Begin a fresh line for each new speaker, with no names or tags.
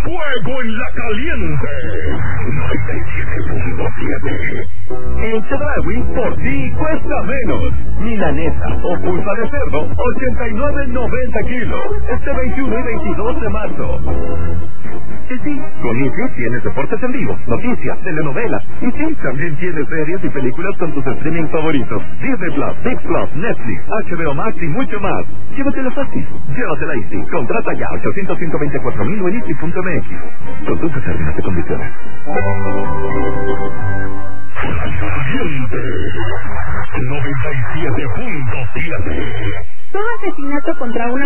fuego en la caliente. 97.7.
En Chedraui, por ti cuesta menos. Milanesa o pulpa de cerdo, 89.90 kilos. Este 21 y 22 de marzo. Y sí, con Easy tienes deportes en vivo, noticias, telenovelas. Y sí, también tienes series y películas con tus streaming favoritos. Disney Plus, Big Plus, Netflix, HBO Max y mucho más. Llévatela fácil. Llévatela Easy. Contrata ya 800-124,000 o en Easy.mx. Consulta términos y condiciones.
Caliente. 97.7.
Todo asesinato contra una